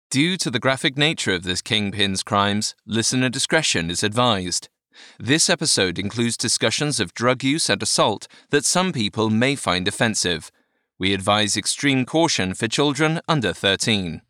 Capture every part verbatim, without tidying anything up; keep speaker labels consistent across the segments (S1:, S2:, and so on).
S1: Due to the graphic nature of this kingpin's crimes, listener discretion is advised. This episode includes discussions of drug use and assault that some people may find offensive. We advise extreme caution for children under thirteen.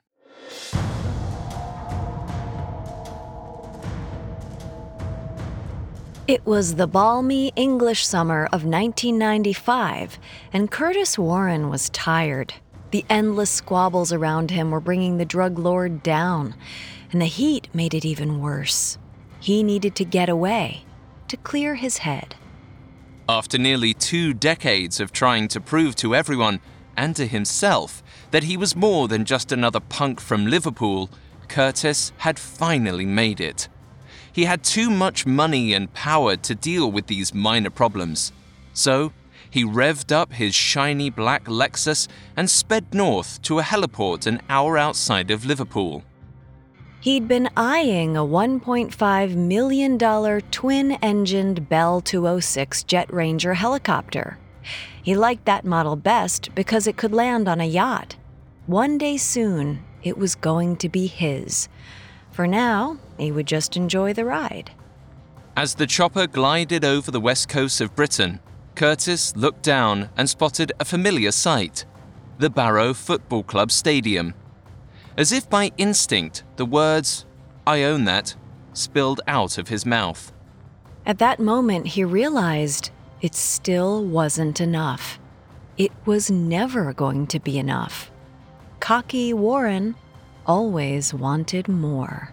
S2: It was the balmy English summer of nineteen ninety-five, and Curtis Warren was tired. The endless squabbles around him were bringing the drug lord down, and the heat made it even worse. He needed to get away, to clear his head.
S1: After nearly two decades of trying to prove to everyone, and to himself, that he was more than just another punk from Liverpool, Curtis had finally made it. He had too much money and power to deal with these minor problems. So, he revved up his shiny black Lexus and sped north to a heliport an hour outside of Liverpool.
S2: He'd been eyeing a one point five million dollars twin-engined Bell two oh six Jet Ranger helicopter. He liked that model best because it could land on a yacht. One day soon, it was going to be his. For now, he would just enjoy the ride.
S1: As the chopper glided over the west coast of Britain, Curtis looked down and spotted a familiar sight: the Barrow Football Club Stadium. As if by instinct, the words, "I own that," spilled out of his mouth.
S2: At that moment, he realized it still wasn't enough. It was never going to be enough. Cocky Warren always wanted more.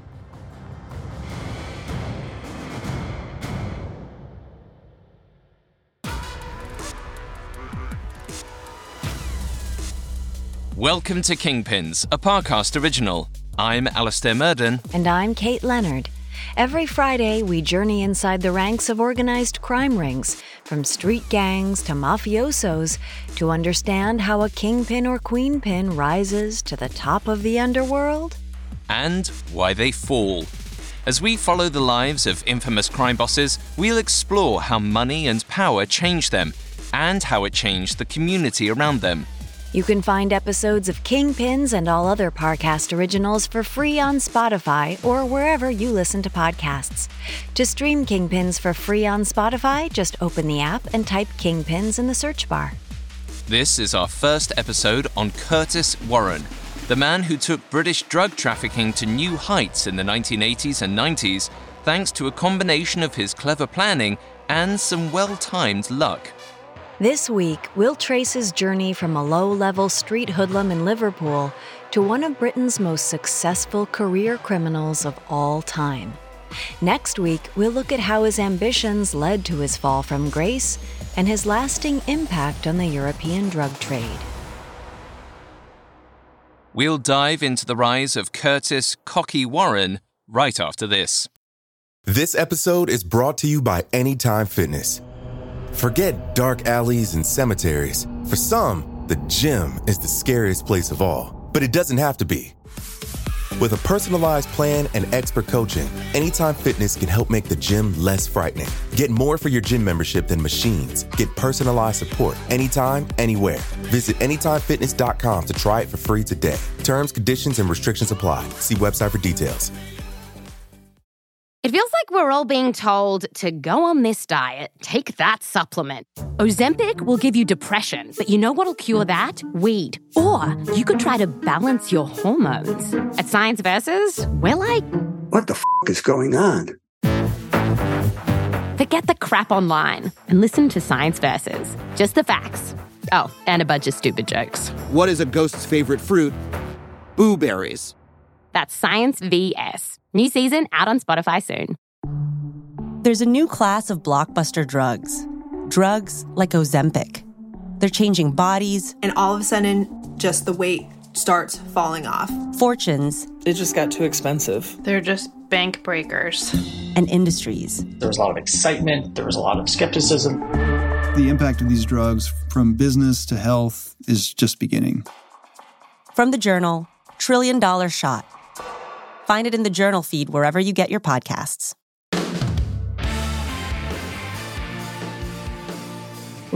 S1: Welcome to Kingpins, a Parcast original. I'm Alastair Murden.
S2: And I'm Kate Leonard. Every Friday, we journey inside the ranks of organized crime rings, from street gangs to mafiosos, to understand how a kingpin or queenpin rises to the top of the underworld.
S1: And why they fall. As we follow the lives of infamous crime bosses, we'll explore how money and power changed them, and how it changed the community around them.
S2: You can find episodes of Kingpins and all other Parcast originals for free on Spotify or wherever you listen to podcasts. To stream Kingpins for free on Spotify, just open the app and type Kingpins in the search bar.
S1: This is our first episode on Curtis Warren, the man who took British drug trafficking to new heights in the nineteen eighties and nineties, thanks to a combination of his clever planning and some well-timed luck.
S2: This week, we'll trace his journey from a low-level street hoodlum in Liverpool to one of Britain's most successful career criminals of all time. Next week, we'll look at how his ambitions led to his fall from grace and his lasting impact on the European drug trade.
S1: We'll dive into the rise of Curtis "Cocky" Warren right after this.
S3: This episode is brought to you by Anytime Fitness. Forget dark alleys and cemeteries. For some, the gym is the scariest place of all, but it doesn't have to be. With a personalized plan and expert coaching, Anytime Fitness can help make the gym less frightening. Get more for your gym membership than machines. Get personalized support anytime, anywhere. Visit anytime fitness dot com to try it for free today. Terms, conditions, and restrictions apply. See website for details.
S4: It feels like we're all being told to go on this diet, take that supplement. Ozempic will give you depression, but you know what'll cure that? Weed. Or you could try to balance your hormones. At Science Versus, we're like,
S5: what the f*** is going on?
S4: Forget the crap online and listen to Science Versus. Just the facts. Oh, and a bunch of stupid jokes.
S6: What is a ghost's favorite fruit? Blueberries.
S4: That's Science V S. New season out on Spotify soon.
S7: There's a new class of blockbuster drugs. Drugs like Ozempic. They're changing bodies.
S8: And all of a sudden, just the weight starts falling off.
S7: Fortunes.
S9: It just got too expensive.
S10: They're just bank breakers.
S7: And industries.
S11: There was a lot of excitement. There was a lot of skepticism.
S12: The impact of these drugs from business to health is just beginning.
S7: From the Journal, Trillion Dollar Shot. Find it in the Journal feed wherever you get your podcasts.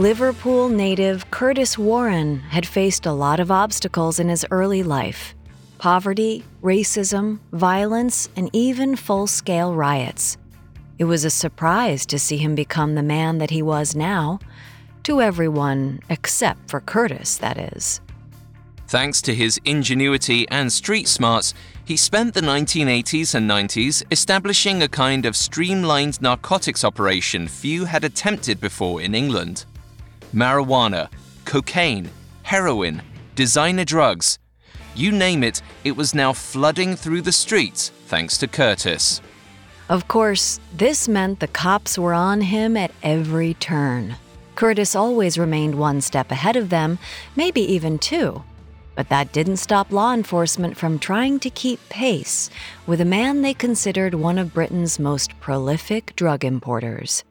S2: Liverpool native Curtis Warren had faced a lot of obstacles in his early life. poverty, racism, violence, and even full-scale riots. It was a surprise to see him become the man that he was now, to everyone except for Curtis, that is.
S1: Thanks to his ingenuity and street smarts, he spent the nineteen eighties and nineties establishing a kind of streamlined narcotics operation few had attempted before in England. Marijuana, cocaine, heroin, designer drugs. You name it, it was now flooding through the streets thanks to Curtis.
S2: Of course, this meant the cops were on him at every turn. Curtis always remained one step ahead of them, maybe even two. But that didn't stop law enforcement from trying to keep pace with a man they considered one of Britain's most prolific drug importers.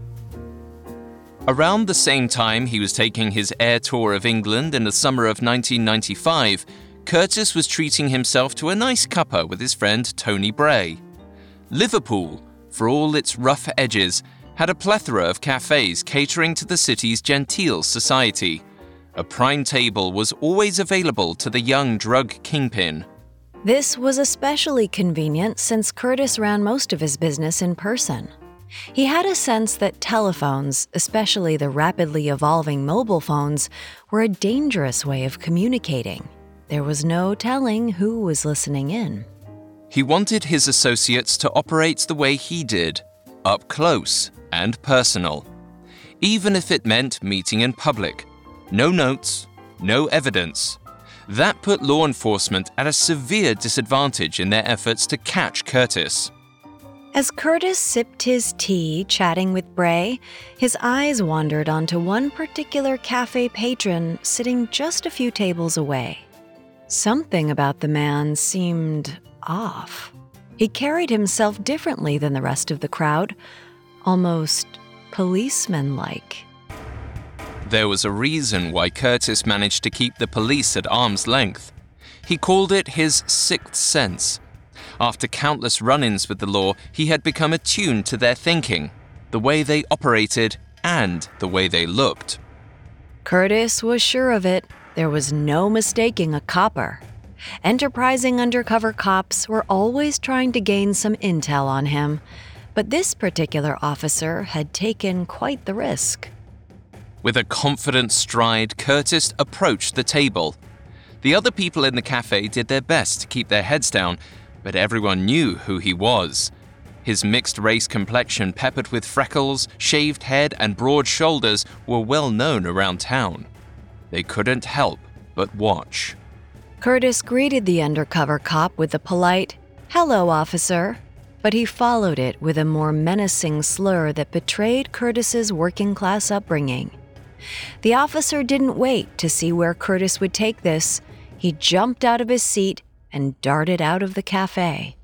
S1: Around the same time he was taking his air tour of England in the summer of nineteen ninety-five, Curtis was treating himself to a nice cuppa with his friend Tony Bray. Liverpool, for all its rough edges, had a plethora of cafes catering to the city's genteel society. A prime table was always available to the young drug kingpin.
S2: This was especially convenient since Curtis ran most of his business in person. He had a sense that telephones, especially the rapidly evolving mobile phones, were a dangerous way of communicating. There was no telling who was listening in.
S1: He wanted his associates to operate the way he did, up close and personal. Even if it meant meeting in public. No notes, no evidence. That put law enforcement at a severe disadvantage in their efforts to catch Curtis.
S2: As Curtis sipped his tea, chatting with Bray, his eyes wandered onto one particular cafe patron sitting just a few tables away. Something about the man seemed off. He carried himself differently than the rest of the crowd, almost policeman-like.
S1: There was a reason why Curtis managed to keep the police at arm's length. He called it his sixth sense. After countless run-ins with the law, he had become attuned to their thinking, the way they operated, and the way they looked.
S2: Curtis was sure of it. There was no mistaking a copper. Enterprising undercover cops were always trying to gain some intel on him, but this particular officer had taken quite the risk.
S1: With a confident stride, Curtis approached the table. The other people in the cafe did their best to keep their heads down, but everyone knew who he was. His mixed-race complexion peppered with freckles, shaved head, and broad shoulders were well known around town. They couldn't help but watch.
S2: Curtis greeted the undercover cop with a polite, "Hello, officer," but he followed it with a more menacing slur that betrayed Curtis's working-class upbringing. The officer didn't wait to see where Curtis would take this. He jumped out of his seat and darted out of the cafe.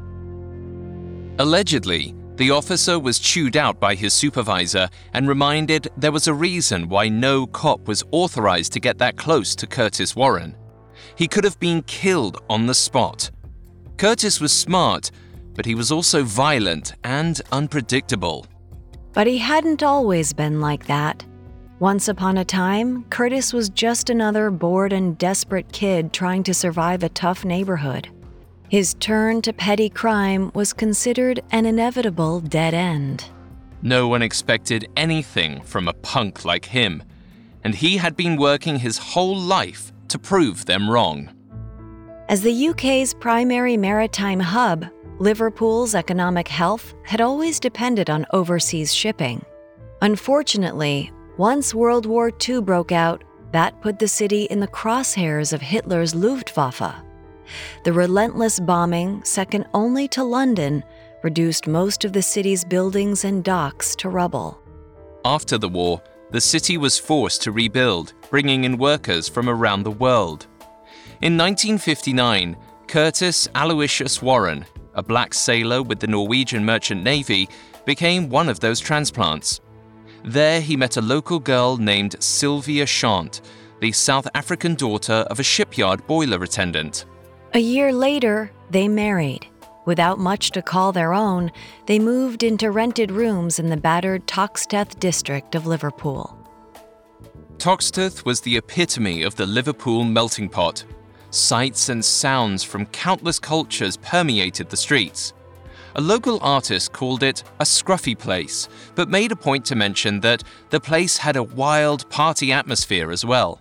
S1: Allegedly, the officer was chewed out by his supervisor and reminded there was a reason why no cop was authorized to get that close to Curtis Warren. He could have been killed on the spot. Curtis was smart, but he was also violent and unpredictable.
S2: But he hadn't always been like that. Once upon a time, Curtis was just another bored and desperate kid trying to survive a tough neighborhood. His turn to petty crime was considered an inevitable dead end.
S1: No one expected anything from a punk like him, and he had been working his whole life to prove them wrong.
S2: As the U K's primary maritime hub, Liverpool's economic health had always depended on overseas shipping. Unfortunately, once World War Two broke out, that put the city in the crosshairs of Hitler's Luftwaffe. The relentless bombing, second only to London, reduced most of the city's buildings and docks to rubble.
S1: After the war, the city was forced to rebuild, bringing in workers from around the world. In nineteen fifty-nine, Curtis Aloysius Warren, a black sailor with the Norwegian Merchant Navy, became one of those transplants. There he met a local girl named Sylvia Shant, the South African daughter of a shipyard boiler attendant.
S2: A year later, they married. Without much to call their own, they moved into rented rooms in the battered Toxteth district of Liverpool.
S1: Toxteth was the epitome of the Liverpool melting pot. sights and sounds from countless cultures permeated the streets. A local artist called it a scruffy place, but made a point to mention that the place had a wild party atmosphere as well.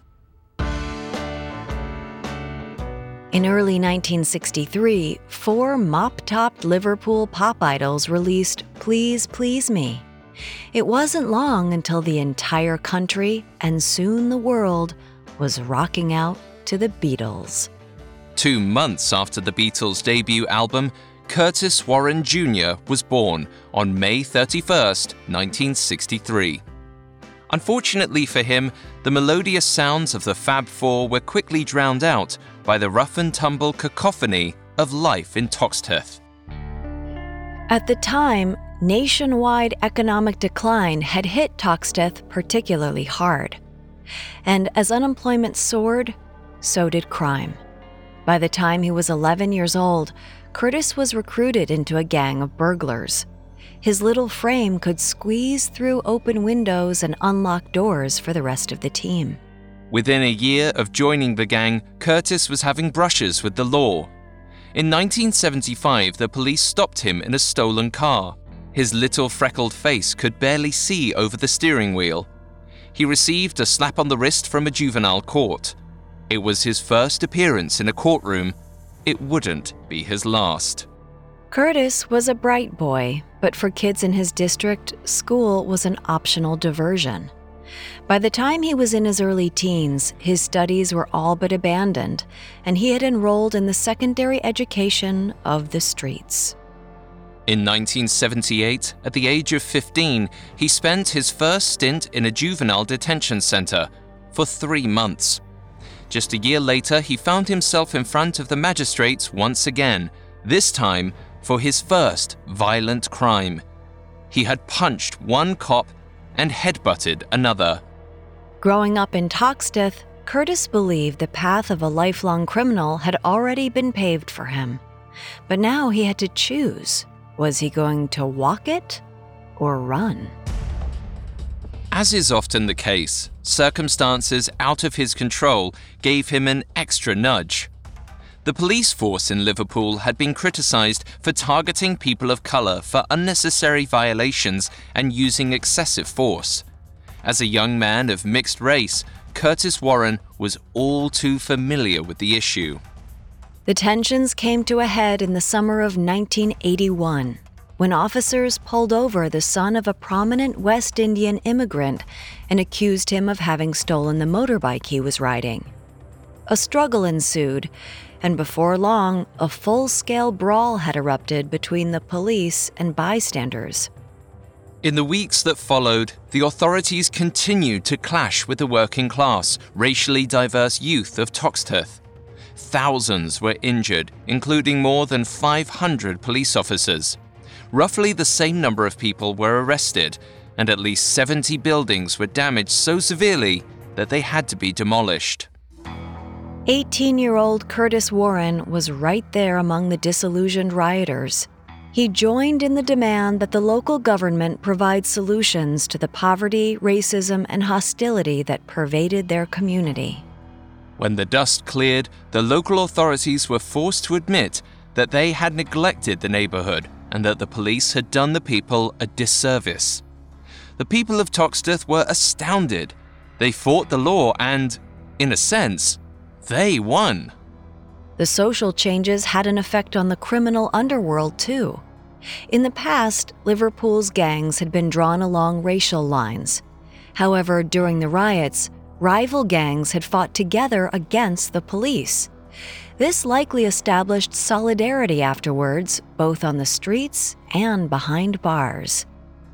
S2: In early nineteen sixty-three, four mop-topped Liverpool pop idols released Please Please Me. It wasn't long until the entire country, and soon the world, was rocking out to the Beatles.
S1: Two months after the Beatles' debut album, Curtis Warren Junior was born on May thirty-first, nineteen sixty-three. Unfortunately for him, the melodious sounds of the Fab Four were quickly drowned out by the rough-and-tumble cacophony of life in Toxteth.
S2: At the time, nationwide economic decline had hit Toxteth particularly hard. And as unemployment soared, so did crime. By the time he was eleven years old, Curtis was recruited into a gang of burglars. His little frame could squeeze through open windows and unlock doors for the rest of the team.
S1: Within a year of joining the gang, Curtis was having brushes with the law. In nineteen seventy-five, the police stopped him in a stolen car. His little freckled face could barely see over the steering wheel. He received a slap on the wrist from a juvenile court. It was his first appearance in a courtroom. It wouldn't be his last.
S2: Curtis was a bright boy, but for kids in his district, school was an optional diversion. By the time he was in his early teens, his studies were all but abandoned, and he had enrolled in the secondary education of the streets.
S1: In nineteen seventy-eight, at the age of fifteen, he spent his first stint in a juvenile detention center for three months. Just a year later, he found himself in front of the magistrates once again, this time for his first violent crime. He had punched one cop and headbutted another.
S2: Growing up in Toxteth, Curtis believed the path of a lifelong criminal had already been paved for him. But now he had to choose. Was he going to walk it or run?
S1: As is often the case, circumstances out of his control gave him an extra nudge. The police force in Liverpool had been criticised for targeting people of colour for unnecessary violations and using excessive force. As a young man of mixed race, Curtis Warren was all too familiar with the issue.
S2: The tensions came to a head in the summer of nineteen eighty-one, when officers pulled over the son of a prominent West Indian immigrant and accused him of having stolen the motorbike he was riding. A struggle ensued, and before long, a full-scale brawl had erupted between the police and bystanders.
S1: In the weeks that followed, the authorities continued to clash with the working class, racially diverse youth of Toxteth. Thousands were injured, including more than five hundred police officers. Roughly the same number of people were arrested, and at least seventy buildings were damaged so severely that they had to be demolished.
S2: eighteen-year-old Curtis Warren was right there among the disillusioned rioters. He joined in the demand that the local government provide solutions to the poverty, racism, and hostility that pervaded their community.
S1: When the dust cleared, the local authorities were forced to admit that they had neglected the neighborhood and that the police had done the people a disservice. The people of Toxteth were astounded. They fought the law and, in a sense, they won.
S2: The social changes had an effect on the criminal underworld, too. In the past, Liverpool's gangs had been drawn along racial lines. However, during the riots, rival gangs had fought together against the police. This likely established solidarity afterwards, both on the streets and behind bars.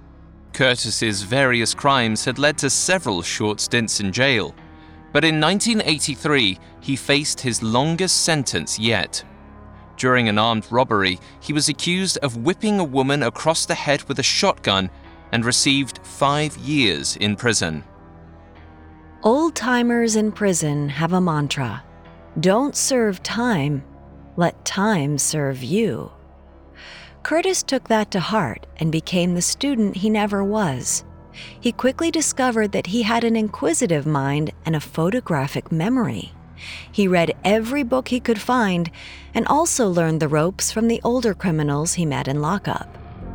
S1: Curtis's various crimes had led to several short stints in jail, but in nineteen eighty-three, he faced his longest sentence yet. During an armed robbery, he was accused of whipping a woman across the head with a shotgun and received five years in prison.
S2: Old-timers in prison have a mantra: don't serve time, let time serve you. Curtis took that to heart and became the student he never was. He quickly discovered that he had an inquisitive mind and a photographic memory. He read every book he could find and also learned the ropes from the older criminals he met in lockup.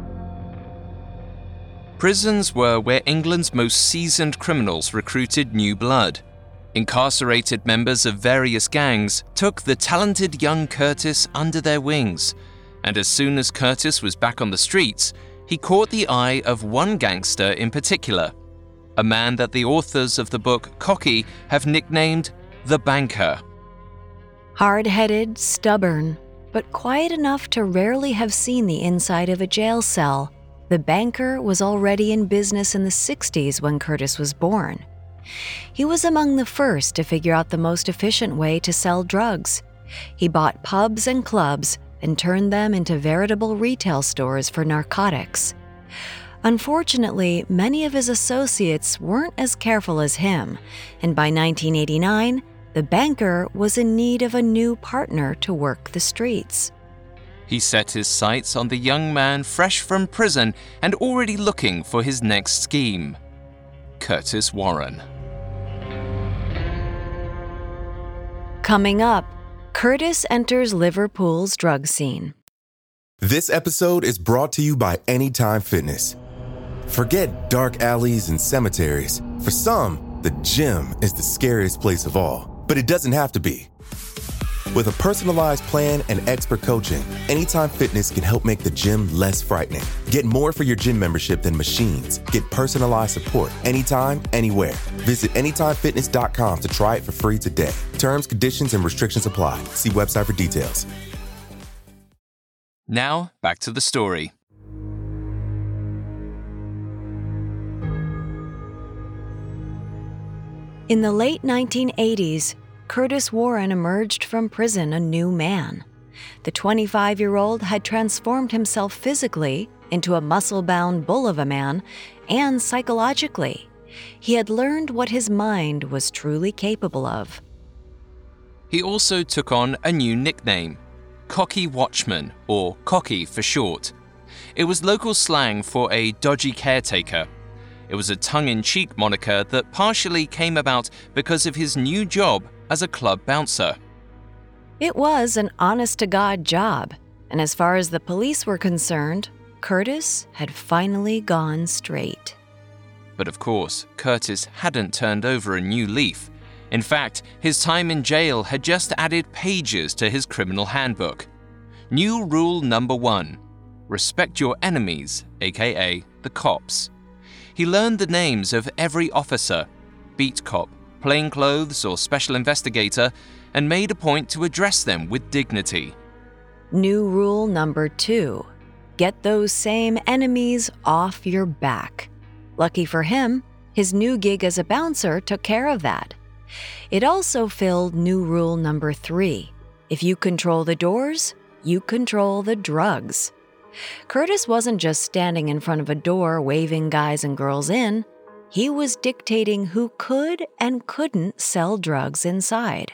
S1: Prisons were where England's most seasoned criminals recruited new blood. Incarcerated members of various gangs took the talented young Curtis under their wings, and as soon as Curtis was back on the streets, he caught the eye of one gangster in particular, a man that the authors of the book Cocky have nicknamed the Banker.
S2: Hard-headed, stubborn, but quiet enough to rarely have seen the inside of a jail cell, the Banker was already in business in the sixties when Curtis was born. He was among the first to figure out the most efficient way to sell drugs. He bought pubs and clubs and turned them into veritable retail stores for narcotics. Unfortunately, many of his associates weren't as careful as him, and by nineteen eighty-nine, the Banker was in need of a new partner to work the streets.
S1: He set his sights on the young man fresh from prison and already looking for his next scheme, Curtis Warren.
S2: Coming up, Curtis enters Liverpool's drug scene.
S3: This episode is brought to you by Anytime Fitness. Forget dark alleys and cemeteries. For some, the gym is the scariest place of all, but it doesn't have to be. With a personalized plan and expert coaching, Anytime Fitness can help make the gym less frightening. Get more for your gym membership than machines. Get personalized support anytime, anywhere. Visit anytime fitness dot com to try it for free today. Terms, conditions, and restrictions apply. See website for details.
S1: Now, back to the story.
S2: In the late nineteen eighties, Curtis Warren emerged from prison a new man. The twenty-five-year-old had transformed himself physically into a muscle-bound bull of a man, and psychologically. He had learned what his mind was truly capable of.
S1: He also took on a new nickname, Cocky Watchman, or Cocky for short. It was local slang for a dodgy caretaker. It was a tongue-in-cheek moniker that partially came about because of his new job as a club bouncer.
S2: It was an honest-to-God job, and as far as the police were concerned, Curtis had finally gone straight.
S1: But of course, Curtis hadn't turned over a new leaf. In fact, his time in jail had just added pages to his criminal handbook. New rule number one: respect your enemies, aka the cops. He learned the names of every officer, beat cop, plainclothes or special investigator, and made a point to address them with dignity.
S2: New rule number two: get those same enemies off your back. Lucky for him, his new gig as a bouncer took care of that. It also filled new rule number three: if you control the doors, you control the drugs. Curtis wasn't just standing in front of a door waving guys and girls in. He was dictating who could and couldn't sell drugs inside.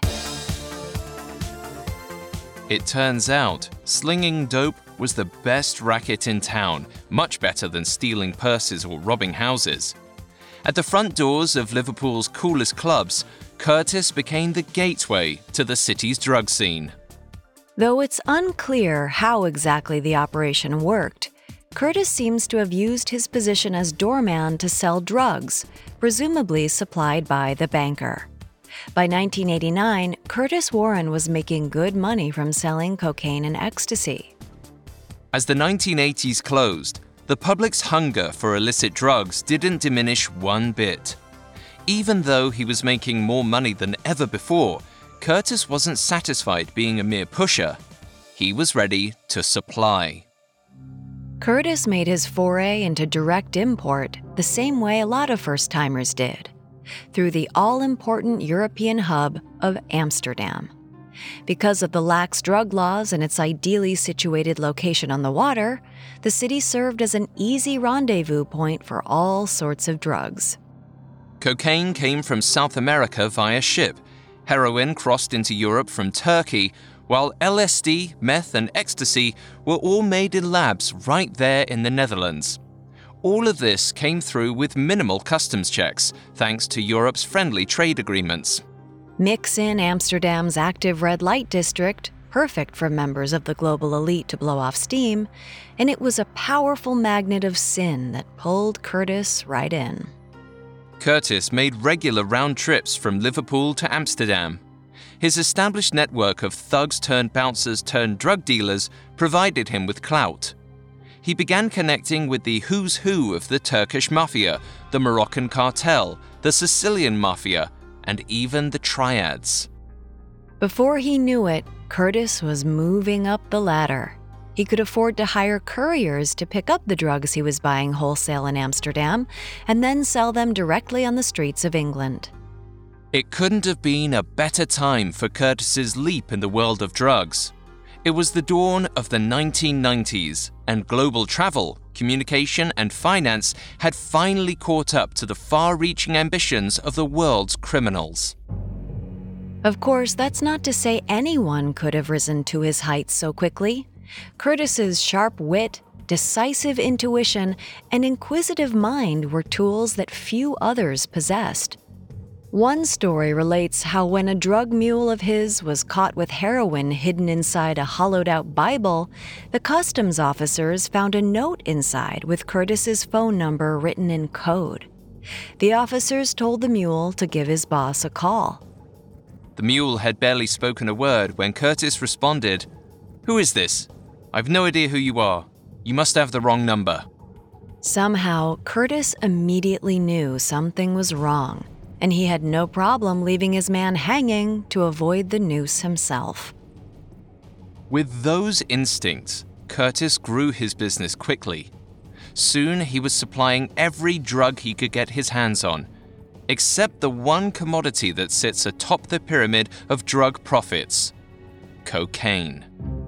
S1: It turns out, slinging dope was the best racket in town, much better than stealing purses or robbing houses. At the front doors of Liverpool's coolest clubs, Curtis became the gateway to the city's drug scene.
S2: Though it's unclear how exactly the operation worked, Curtis seems to have used his position as doorman to sell drugs, presumably supplied by the Banker. By nineteen eighty-nine, Curtis Warren was making good money from selling cocaine and ecstasy.
S1: As the nineteen eighties closed, the public's hunger for illicit drugs didn't diminish one bit. Even though he was making more money than ever before, Curtis wasn't satisfied being a mere pusher. He was ready to supply.
S2: Curtis made his foray into direct import the same way a lot of first-timers did, through the all-important European hub of Amsterdam. Because of the lax drug laws and its ideally situated location on the water, the city served as an easy rendezvous point for all sorts of drugs.
S1: Cocaine came from South America via ship. Heroin crossed into Europe from Turkey, while L S D, meth, and ecstasy were all made in labs right there in the Netherlands. All of this came through with minimal customs checks, thanks to Europe's friendly trade agreements.
S2: Mix in Amsterdam's active red light district, perfect for members of the global elite to blow off steam, and it was a powerful magnet of sin that pulled Curtis right in.
S1: Curtis made regular round trips from Liverpool to Amsterdam. His established network of thugs-turned-bouncers-turned-drug dealers provided him with clout. He began connecting with the who's who of the Turkish mafia, the Moroccan cartel, the Sicilian mafia, and even the triads.
S2: Before he knew it, Curtis was moving up the ladder. He could afford to hire couriers to pick up the drugs he was buying wholesale in Amsterdam and then sell them directly on the streets of England.
S1: It couldn't have been a better time for Curtis's leap in the world of drugs. It was the dawn of the nineteen nineties, and global travel, communication, and finance had finally caught up to the far-reaching ambitions of the world's criminals.
S2: Of course, that's not to say anyone could have risen to his heights so quickly. Curtis's sharp wit, decisive intuition, and inquisitive mind were tools that few others possessed. One story relates how when a drug mule of his was caught with heroin hidden inside a hollowed-out Bible, the customs officers found a note inside with Curtis's phone number written in code. The officers told the mule to give his boss a call.
S1: The mule had barely spoken a word when Curtis responded, "Who is this? I've no idea who you are. You must have the wrong number."
S2: Somehow, Curtis immediately knew something was wrong, and he had no problem leaving his man hanging to avoid the noose himself.
S1: With those instincts, Curtis grew his business quickly. Soon he was supplying every drug he could get his hands on, except the one commodity that sits atop the pyramid of drug profits: cocaine.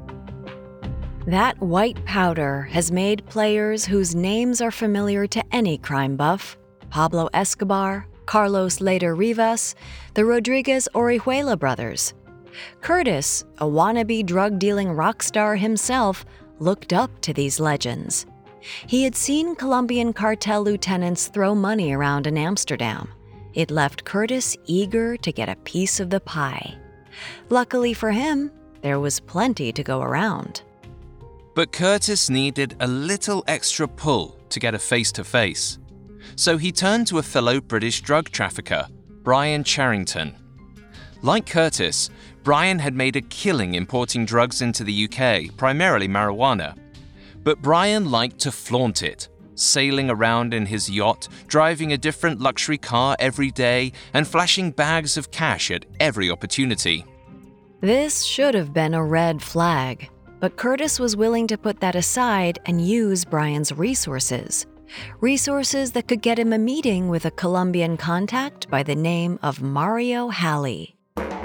S2: That white powder has made players whose names are familiar to any crime buff: Pablo Escobar, Carlos Leder Rivas, the Rodriguez Orihuela brothers. Curtis, a wannabe drug-dealing rock star himself, looked up to these legends. He had seen Colombian cartel lieutenants throw money around in Amsterdam. It left Curtis eager to get a piece of the pie. Luckily for him, there was plenty to go around.
S1: But Curtis needed a little extra pull to get a face-to-face. So he turned to a fellow British drug trafficker, Brian Charrington. Like Curtis, Brian had made a killing importing drugs into the U K, primarily marijuana. But Brian liked to flaunt it, sailing around in his yacht, driving a different luxury car every day, and flashing bags of cash at every opportunity.
S2: This should have been a red flag, but Curtis was willing to put that aside and use Brian's resources. Resources that could get him a meeting with a Colombian contact by the name of Mario Halley.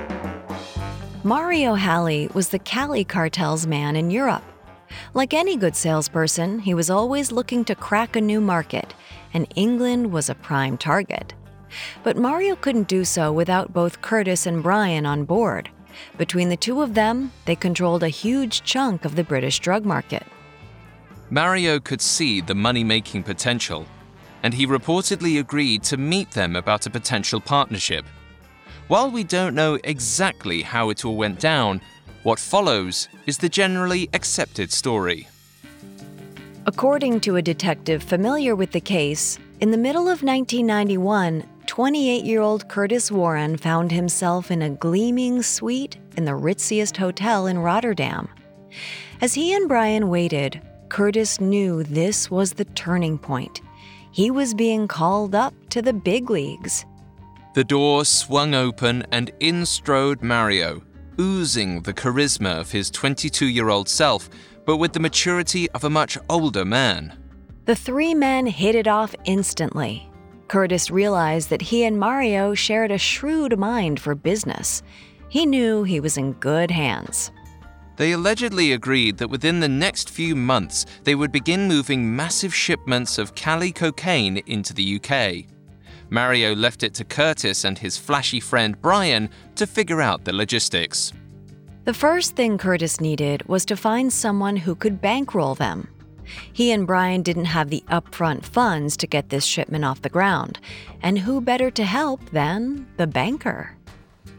S2: Mario Halley was the Cali cartel's man in Europe. Like any good salesperson, he was always looking to crack a new market, and England was a prime target. But Mario couldn't do so without both Curtis and Brian on board. Between the two of them, they controlled a huge chunk of the British drug market.
S1: Mario could see the money-making potential, and he reportedly agreed to meet them about a potential partnership. While we don't know exactly how it all went down, what follows is the generally accepted story.
S2: According to a detective familiar with the case, in the middle of nineteen ninety-one, twenty-eight-year-old Curtis Warren found himself in a gleaming suite in the ritziest hotel in Rotterdam. As he and Brian waited, Curtis knew this was the turning point. He was being called up to the big leagues.
S1: The door swung open and in strode Mario, oozing the charisma of his twenty-two-year-old self, but with the maturity of a much older man.
S2: The three men hit it off instantly. Curtis realized that he and Mario shared a shrewd mind for business. He knew he was in good hands.
S1: They allegedly agreed that within the next few months, they would begin moving massive shipments of Cali cocaine into the U K. Mario left it to Curtis and his flashy friend Brian to figure out the logistics.
S2: The first thing Curtis needed was to find someone who could bankroll them. He and Brian didn't have the upfront funds to get this shipment off the ground, and who better to help than the banker?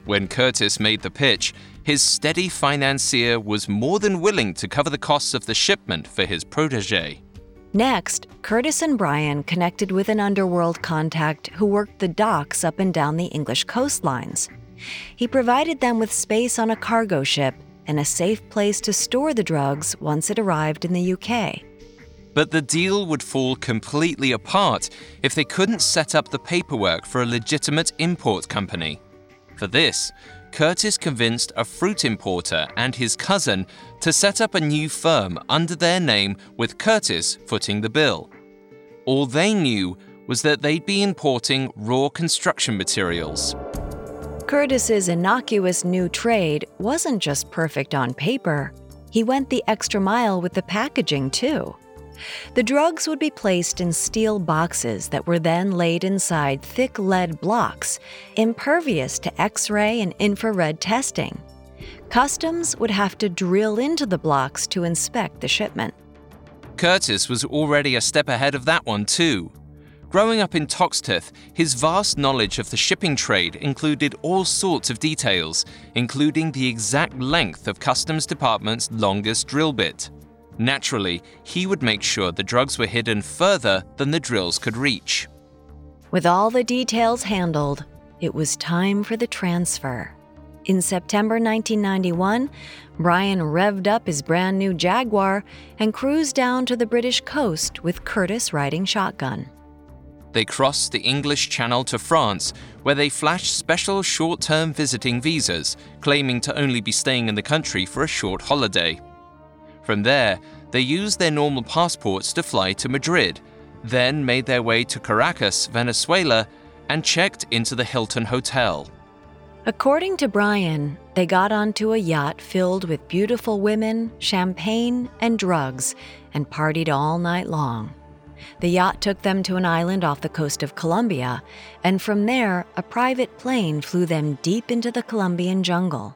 S1: When Curtis made the pitch, his steady financier was more than willing to cover the costs of the shipment for his protege.
S2: Next, Curtis and Bryan connected with an underworld contact who worked the docks up and down the English coastlines. He provided them with space on a cargo ship and a safe place to store the drugs once it arrived in the U K.
S1: But the deal would fall completely apart if they couldn't set up the paperwork for a legitimate import company. For this, Curtis convinced a fruit importer and his cousin to set up a new firm under their name with Curtis footing the bill. All they knew was that they'd be importing raw construction materials.
S2: Curtis's innocuous new trade wasn't just perfect on paper. He went the extra mile with the packaging, too. The drugs would be placed in steel boxes that were then laid inside thick lead blocks, impervious to X-ray and infrared testing. Customs would have to drill into the blocks to inspect the shipment.
S1: Curtis was already a step ahead of that one, too. Growing up in Toxteth, his vast knowledge of the shipping trade included all sorts of details, including the exact length of Customs Department's longest drill bit. Naturally, he would make sure the drugs were hidden further than the drills could reach.
S2: With all the details handled, it was time for the transfer. In September nineteen ninety-one, Bryan revved up his brand new Jaguar and cruised down to the British coast with Curtis riding shotgun.
S1: They crossed the English Channel to France, where they flashed special short-term visiting visas, claiming to only be staying in the country for a short holiday. From there, they used their normal passports to fly to Madrid, then made their way to Caracas, Venezuela, and checked into the Hilton Hotel.
S2: According to Bryan, they got onto a yacht filled with beautiful women, champagne, and drugs, and partied all night long. The yacht took them to an island off the coast of Colombia, and from there, a private plane flew them deep into the Colombian jungle.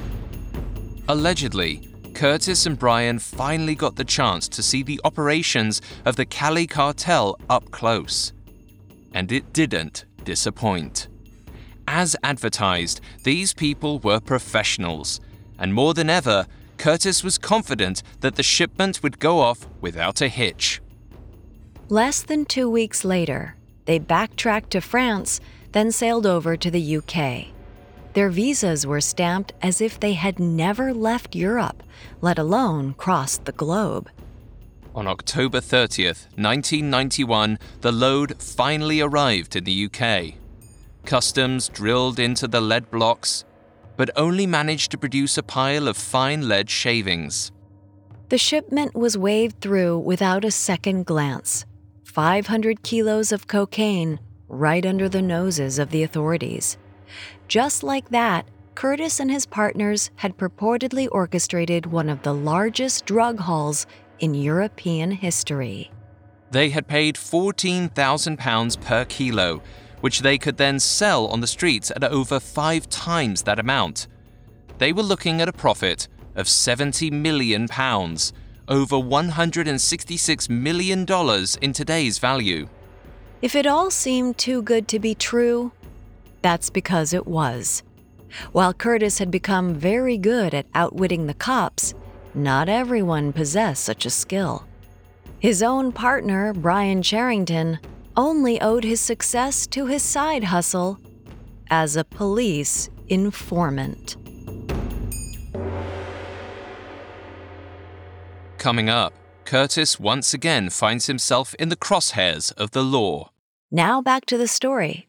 S1: Allegedly, Curtis and Bryan finally got the chance to see the operations of the Cali cartel up close. And it didn't disappoint. As advertised, these people were professionals, and more than ever, Curtis was confident that the shipment would go off without a hitch.
S2: Less than two weeks later, they backtracked to France, then sailed over to the U K. Their visas were stamped as if they had never left Europe, let alone crossed the globe.
S1: On October thirtieth, nineteen ninety-one, the load finally arrived in the U K. Customs drilled into the lead blocks, but only managed to produce a pile of fine lead shavings.
S2: The shipment was waved through without a second glance. five hundred kilos of cocaine right under the noses of the authorities. Just like that, Curtis and his partners had purportedly orchestrated one of the largest drug hauls in European history.
S1: They had paid fourteen thousand pounds per kilo, which they could then sell on the streets at over five times that amount. They were looking at a profit of seventy million pounds, over one hundred sixty-six million dollars in today's value.
S2: If it all seemed too good to be true, that's because it was. While Curtis had become very good at outwitting the cops, not everyone possessed such a skill. His own partner, Bryan Charrington, only owed his success to his side hustle as a police informant.
S1: Coming up, Curtis once again finds himself in the crosshairs of the law.
S2: Now back to the story.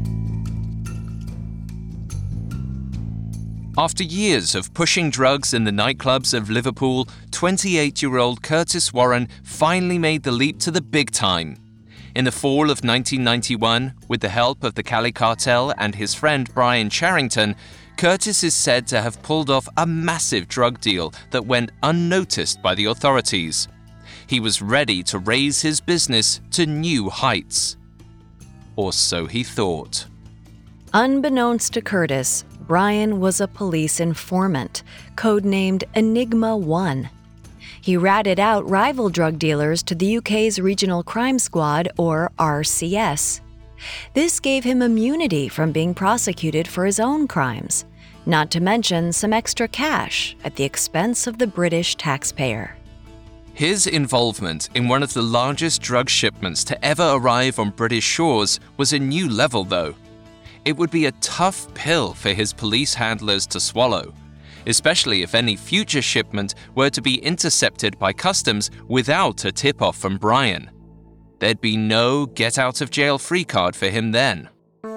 S1: After years of pushing drugs in the nightclubs of Liverpool, twenty-eight-year-old Curtis Warren finally made the leap to the big time. In the fall of nineteen ninety-one, with the help of the Cali cartel and his friend Bryan Charrington, Curtis is said to have pulled off a massive drug deal that went unnoticed by the authorities. He was ready to raise his business to new heights. Or so he thought.
S2: Unbeknownst to Curtis, Bryan was a police informant, codenamed Enigma One. He ratted out rival drug dealers to the U K's Regional Crime Squad, or R C S. This gave him immunity from being prosecuted for his own crimes, not to mention some extra cash at the expense of the British taxpayer.
S1: His involvement in one of the largest drug shipments to ever arrive on British shores was a new level, though. It would be a tough pill for his police handlers to swallow, especially if any future shipment were to be intercepted by customs without a tip-off from Brian. There'd be no get-out-of-jail-free card for him then.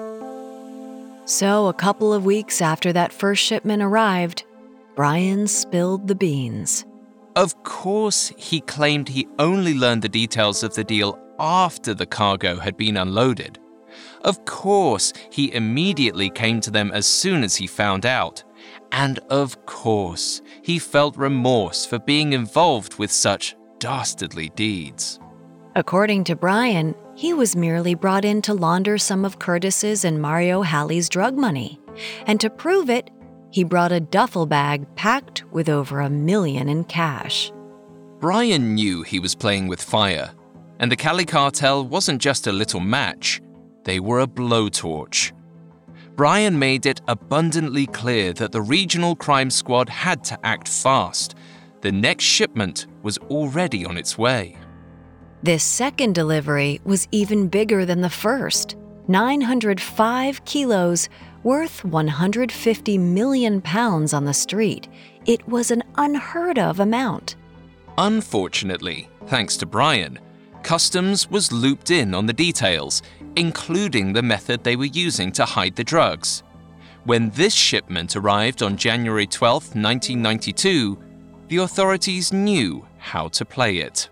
S2: So, a couple of weeks after that first shipment arrived, Brian spilled the beans.
S1: Of course, he claimed he only learned the details of the deal after the cargo had been unloaded. Of course, he immediately came to them as soon as he found out. And of course, he felt remorse for being involved with such dastardly deeds.
S2: According to Brian, he was merely brought in to launder some of Curtis's and Mario Halley's drug money. And to prove it, he brought a duffel bag packed with over a million in cash.
S1: Brian knew he was playing with fire, and the Cali cartel wasn't just a little match, they were a blowtorch. Brian made it abundantly clear that the regional crime squad had to act fast. The next shipment was already on its way.
S2: This second delivery was even bigger than the first, nine hundred five kilos, worth one hundred fifty million pounds on the street. It was an unheard of amount.
S1: Unfortunately, thanks to Brian, Customs was looped in on the details, including the method they were using to hide the drugs. When this shipment arrived on January twelfth, nineteen ninety-two, the authorities knew how to play it.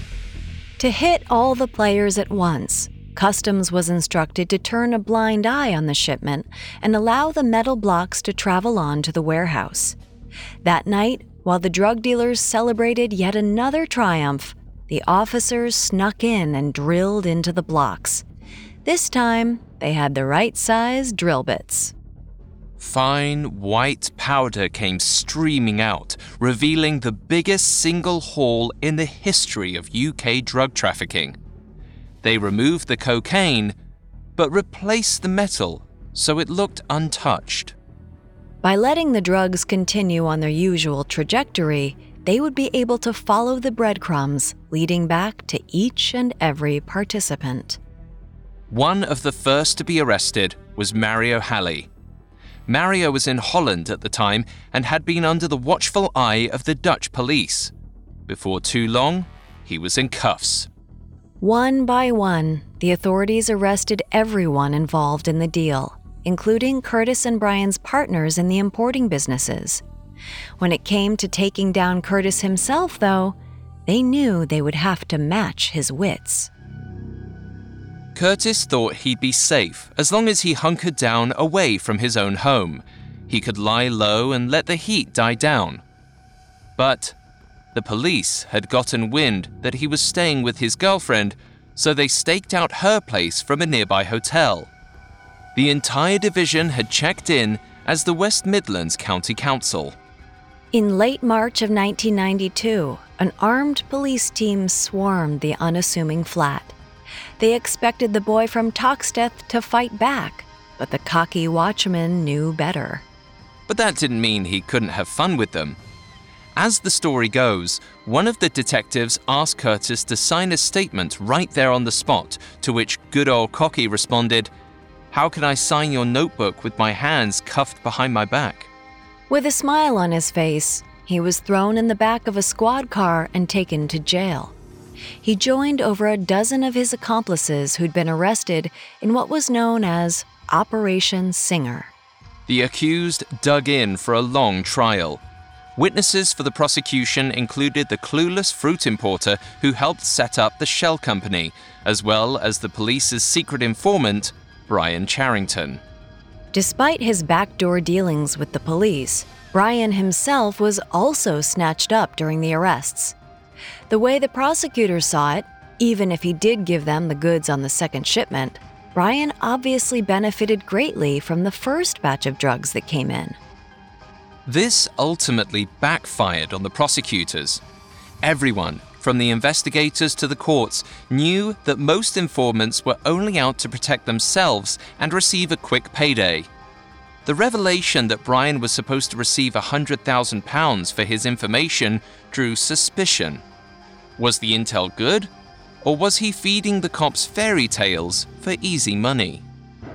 S2: To hit all the players at once, Customs was instructed to turn a blind eye on the shipment and allow the metal blocks to travel on to the warehouse. That night, while the drug dealers celebrated yet another triumph, the officers snuck in and drilled into the blocks. This time, they had the right size drill bits.
S1: Fine white powder came streaming out, revealing the biggest single haul in the history of U K drug trafficking. They removed the cocaine, but replaced the metal so it looked untouched.
S2: By letting the drugs continue on their usual trajectory, they would be able to follow the breadcrumbs leading back to each and every participant.
S1: One of the first to be arrested was Mario Halley. Mario was in Holland at the time and had been under the watchful eye of the Dutch police. Before too long, he was in cuffs.
S2: One by one, the authorities arrested everyone involved in the deal, including Curtis and Brian's partners in the importing businesses. When it came to taking down Curtis himself, though, they knew they would have to match his wits.
S1: Curtis thought he'd be safe as long as he hunkered down away from his own home. He could lie low and let the heat die down. But the police had gotten wind that he was staying with his girlfriend, so they staked out her place from a nearby hotel. The entire division had checked in as the West Midlands County Council.
S2: In late March of nineteen ninety-two, an armed police team swarmed the unassuming flat. They expected the boy from Toxteth to fight back, but the cocky watchman knew better.
S1: But that didn't mean he couldn't have fun with them. As the story goes, one of the detectives asked Curtis to sign a statement right there on the spot, to which good old Cocky responded, "How can I sign your notebook with my hands cuffed behind my back?"
S2: With a smile on his face, he was thrown in the back of a squad car and taken to jail. He joined over a dozen of his accomplices who'd been arrested in what was known as Operation Singer.
S1: The accused dug in for a long trial. Witnesses for the prosecution included the clueless fruit importer who helped set up the Shell Company, as well as the police's secret informant, Brian Charrington.
S2: Despite his backdoor dealings with the police, Brian himself was also snatched up during the arrests. The way the prosecutors saw it, even if he did give them the goods on the second shipment, Brian obviously benefited greatly from the first batch of drugs that came in.
S1: This ultimately backfired on the prosecutors. Everyone, from the investigators to the courts, knew that most informants were only out to protect themselves and receive a quick payday. the revelation that Brian was supposed to receive one hundred thousand pounds for his information drew suspicion. Was the intel good? Or was he feeding the cops fairy tales for easy money?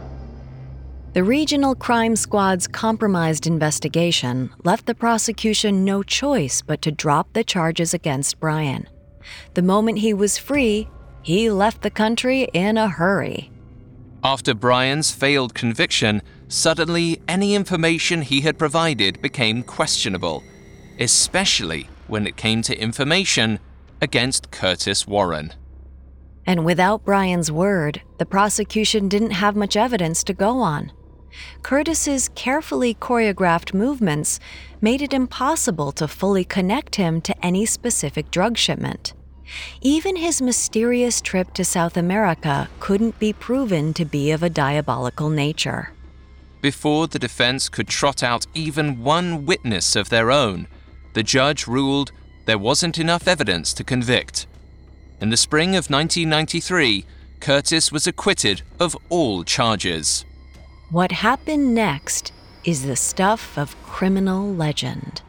S2: The Regional Crime Squad's compromised investigation left the prosecution no choice but to drop the charges against Brian. The moment he was free, he left the country in a hurry.
S1: After Brian's failed conviction, suddenly any information he had provided became questionable, especially when it came to information against Curtis Warren.
S2: And without Brian's word, the prosecution didn't have much evidence to go on. Curtis's carefully choreographed movements made it impossible to fully connect him to any specific drug shipment. Even his mysterious trip to South America couldn't be proven to be of a diabolical nature.
S1: Before the defense could trot out even one witness of their own, the judge ruled there wasn't enough evidence to convict. In the spring of nineteen ninety-three, Curtis was acquitted of all charges.
S2: What happened next is the stuff of criminal legend.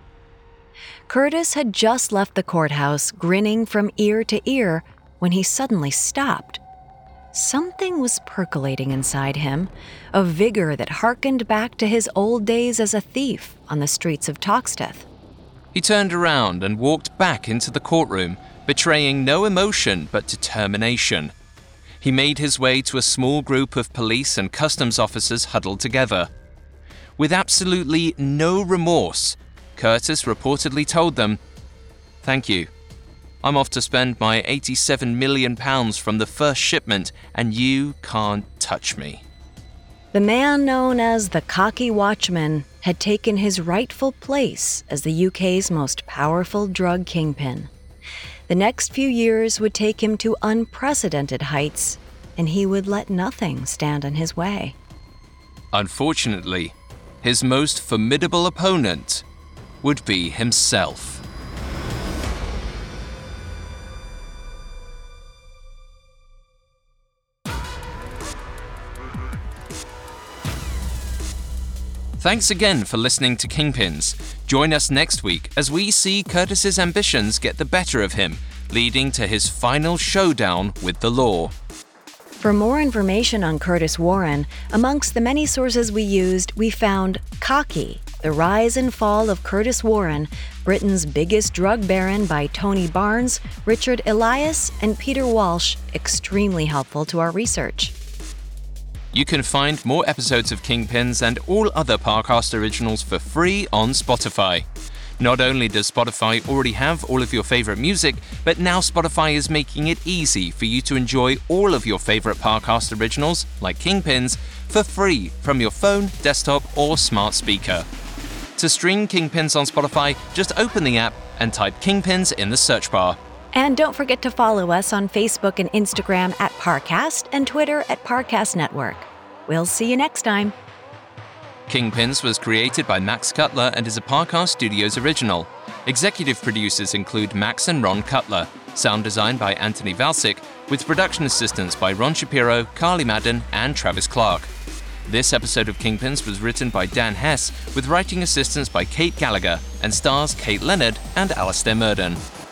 S2: Curtis had just left the courthouse, grinning from ear to ear, when he suddenly stopped. Something was percolating inside him, a vigor that harkened back to his old days as a thief on the streets of Toxteth.
S1: He turned around and walked back into the courtroom, betraying no emotion but determination. He made his way to a small group of police and customs officers huddled together. With absolutely no remorse, Curtis reportedly told them, "Thank you. I'm off to spend my eighty-seven million pounds from the first shipment, and you can't touch me."
S2: The man known as the Cocky Watchman had taken his rightful place as the U K's most powerful drug kingpin. The next few years would take him to unprecedented heights, and he would let nothing stand in his way.
S1: Unfortunately, his most formidable opponent would be himself. Thanks again for listening to Kingpins. Join us next week as we see Curtis's ambitions get the better of him, leading to his final showdown with the law.
S2: For more information on Curtis Warren, amongst the many sources we used, we found Cocky, The Rise and Fall of Curtis Warren, Britain's Biggest Drug Baron by Tony Barnes, Richard Elias, and Peter Walsh, extremely helpful to our research.
S1: You can find more episodes of Kingpins and all other Parcast originals for free on Spotify. Not only does Spotify already have all of your favorite music, but now Spotify is making it easy for you to enjoy all of your favorite Parcast originals, like Kingpins, for free from your phone, desktop, or smart speaker. To stream Kingpins on Spotify, just open the app and type Kingpins in the search bar.
S2: And don't forget to follow us on Facebook and Instagram at Parcast and Twitter at Parcast Network. We'll see you next time.
S1: Kingpins was created by Max Cutler and is a Parcast Studios original. Executive producers include Max and Ron Cutler. Sound design by Anthony Valsic, with production assistance by Ron Shapiro, Carly Madden, and Travis Clark. This episode of Kingpins was written by Dan Hess, with writing assistance by Kate Gallagher, and stars Kate Leonard and Alistair Murden.